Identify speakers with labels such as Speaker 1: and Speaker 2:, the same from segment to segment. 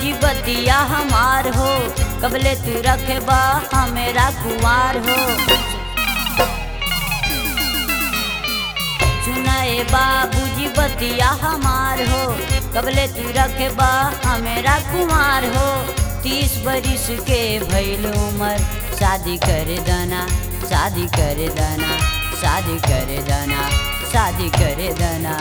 Speaker 1: बरी बतिया हमार हो, कबले तू रखबा हमेरा कुंवार हो। सुनाए बाबूजी बतिया हमार हो, कबले तू रखबा हमेरा कुंवार हो। 30 बरिस के भइल उमर, शादी कर दाना, शादी कर दाना, शादी कर दाना, शादी कर दाना।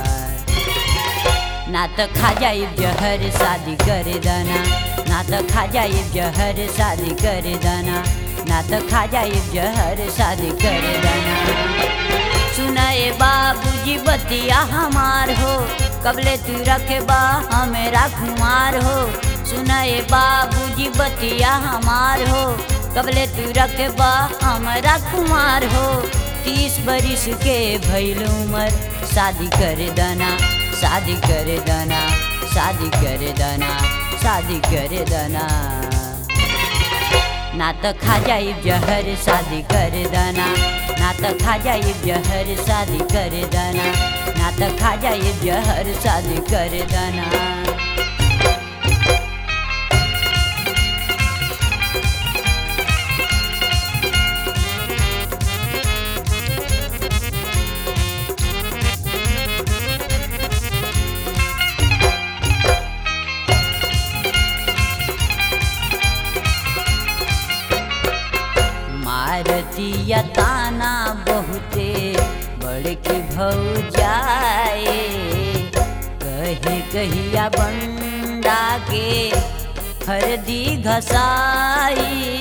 Speaker 1: ना तो खा जाई जहर, शादी कर दाना, ना तो खा जाई जहर, शादी कर दाना, ना तो खा जाई जहर, शादी कर दाना। सुनाए बाबूजी बतिया हमार हो, कबले तू रखबा हमेरा कुंवार हो। सुनाए बाबूजी बतिया हमार हो, कबले तू रखबा हमारा कुंवार हो। 30 बरिस के भइल उमर, शादी कर दाना, शादी कर दाना, शादी कर दाना, शादी कर दाना। ना तो खा जाई जहर, शादी कर दाना, ना तो खा जाई जहर, शादी कर दाना, ना तो खा जाई जहर, शादी कर दाना। मारतिया ताना बहुते बड़की भौजाए, कहे कहिया बंडा के हरदी घसाई।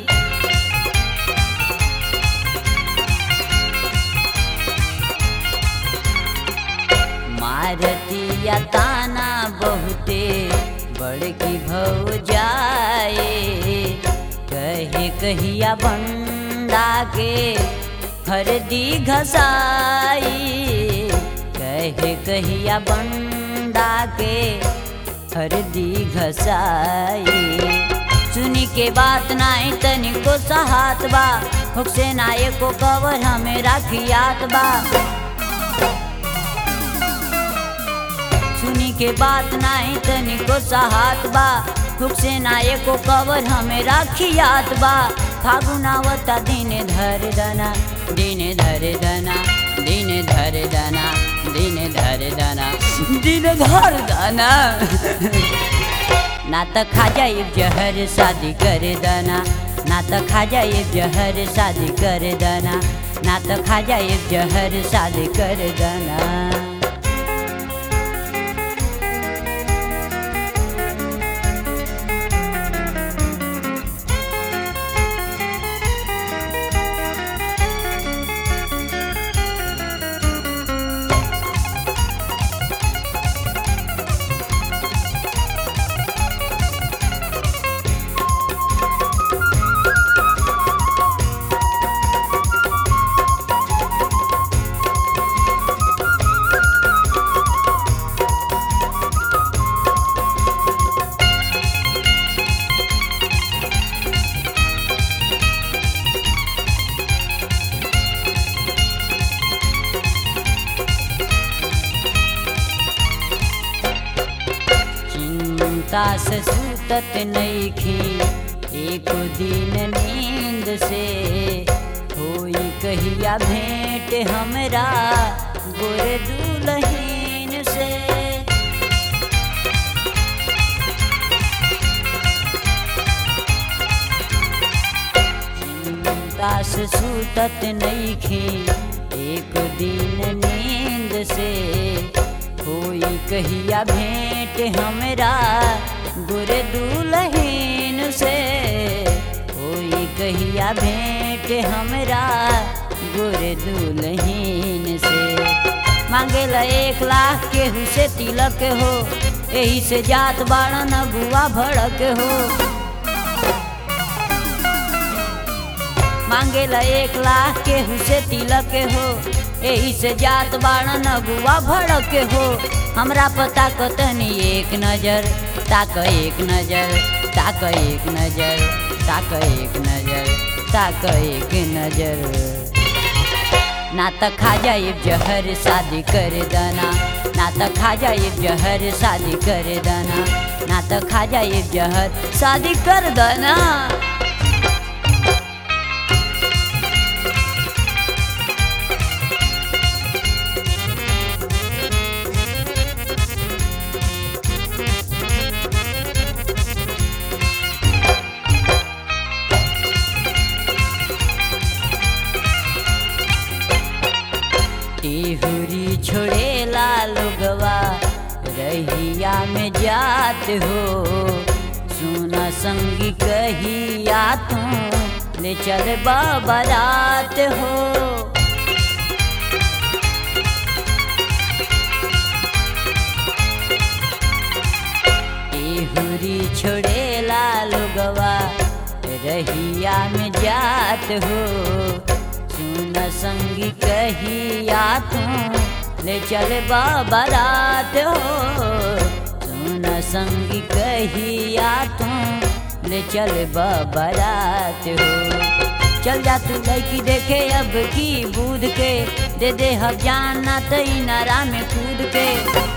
Speaker 1: मारतिया ताना बहुते बड़की भौजाए, कहे कहिया बंडा के हरदी घसाई। कहे कहिया बंडा के हरदी घसाई। सुनी के बात नाई तनिको सहात बा, हुक से ना एको कवर हमें राखियात बा। सुनी के बात नाई तनिको सहात बा, हुक से ना एको कवर हमें राखियात बा। फागुनावता दिने धर दाना, दिने धर दाना, दिने धर दाना, दिने धर दाना, दिने धर दाना। ना तो खा जाई जहर, शादी कर दाना, ना तो खा जाई जहर, शादी कर दाना, ना तो खा जाई जहर, शादी कर दाना। चिंता से सुतत नइखी एक दिन नींद से, होई कहिया भेंट हमरा गोरे दुल्हीन से। चिंता से सुतत नइखी एक दिन नींद से, होई कहिया भेंट हमरा गोरे दुल्हीन से। होई कहिया भेंट हमरा गोरे दुल्हीन से। मांगेला 1 लाख केहू से तिलक हो, एही से जात बाड़न अगुआ भड़क हो। मांगेला 1 लाख केहू से तिलक हो, एही से जात बाड़न अगुआ भड़क हो। हमरा पता कतनी एक नजर, ताक एक नजर, ताक एक नजर, ताक एक नजर, ताक एक नजर। ना तो खा जाए जहर, शादी कर दाना, ना तो खा जाए जहर शादी कर देना, ना तो खा जाए जहर शादी कर देना। टिहुरी छोड़ेला लोगवा रहिया में जात हो, सुना संगी कहिया तू ले चल बारात हो। टिहुरी छोड़ेला लोगवा रहिया में जात हो, सुन संगी कहिया तू ले चल बारात हो। सुन संगी कहिया तू ले चल बारात हो। चल जा तू लड़की देखे अब की बूढ़ के, दे दे हम जाना तई नारा में कूद के।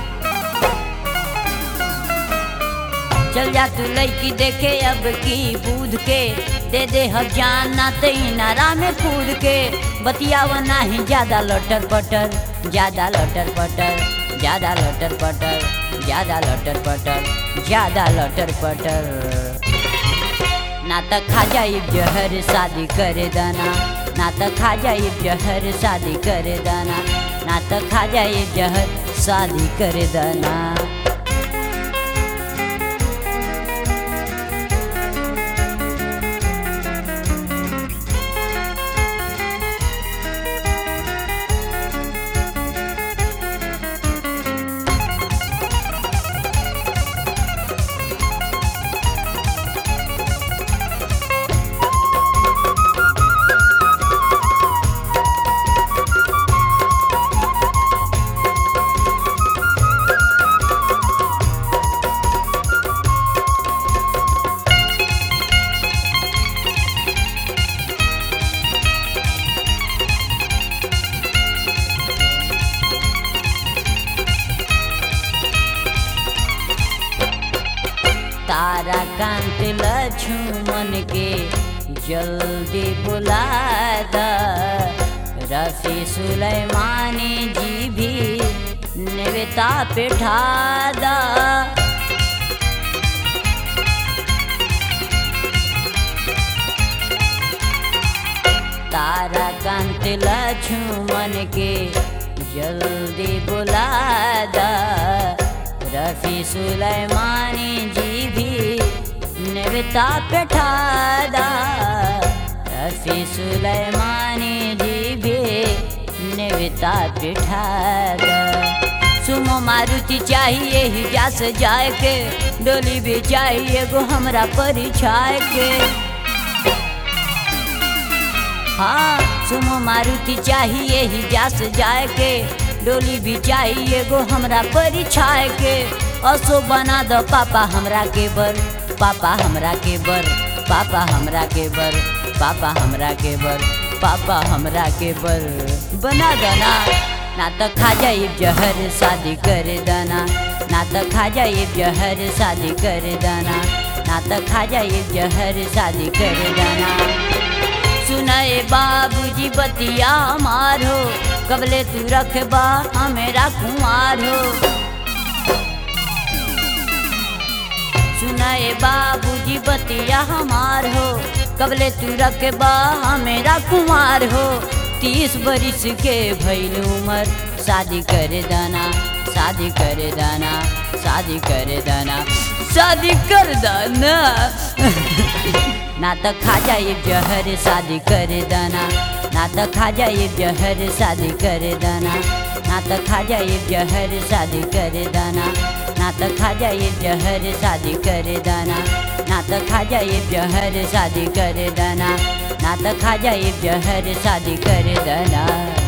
Speaker 1: चल जा तू लड़की देखे अब की बूढ़ के, दे दे हम जाना तई नारा में कूद के। बतियावा नहीं ज्यादा लटर पटर, ज्यादा लटर पटर, ज्यादा लटर पटर, ज्यादा लटर पटर, ज्यादा लटर पटर। ना तो खा जाए जहर शादी कर देना, ना तो खा जाए जहर शादी कर देना, ना तो खा जाए जहर शादी कर देना। तारा कांत लक्ष्मण के जल्दी बुला दा, रफी सुलेमानी जी भी नेवता पिठा दा। तारा कांत लक्ष्मण के जल्दी बुला दा, रफी सुलेमानी जी भी नेवता पिठा दा। रफी सुलेमानी जी भी नेवता पिठा दा। सुमो मारुति चाहिए हिजा से जाए के, डोली भी चाहिए गो हमरा परिछाए के। हाँ सुमो मारुति चाहिए हिजा से जाए के, डोली भी चाहिए गो हमरा परिछाए के। असो बना दो पापा हमरा के बर, पापा हमरा के बर, पापा हमरा के बर, पापा हमरा के बर, पापा हमरा के बर बना देना। ना तो खा जाए जहर शादी कर देना, ना तो खा जाए जहर शादी कर देना, ना तो खा जाए जहर शादी कर देना। सुनाए बाबूजी बतिया मारो, कबले तू रखबा हमेरा कुमार हो। सुनाए बाबूजी बतिया हमार हो, कबले तू रखबा हमेरा कुमार हो। 30 बरिस के भइल उमर, शादी कर देना, शादी कर देना, शादी कर देना, शादी कर देना। ना तो खा जाए जहर शादी कर देना, ना तो खा जाए जहर शादी कर देना, ना तो खा जाए जहर शादी कर देना, ना तो खा जाए जहर शादी कर देना, ना तो खा जाए जहर शादी कर देना, ना तो खा जाए जहर शादी कर देना।